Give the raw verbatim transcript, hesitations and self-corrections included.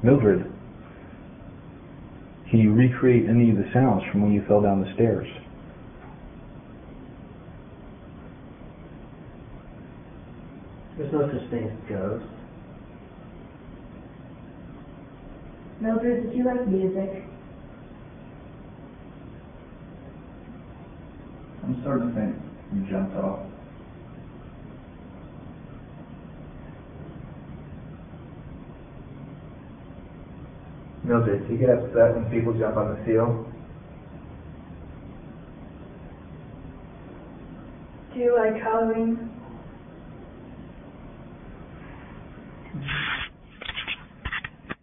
Mildred, can you recreate any of the sounds from when you fell down the stairs? There's no such thing as ghosts. Mildred, did you like music? I'm starting to think you jumped off. Mildred, do you get upset when people jump on the seal? Do you like Halloween?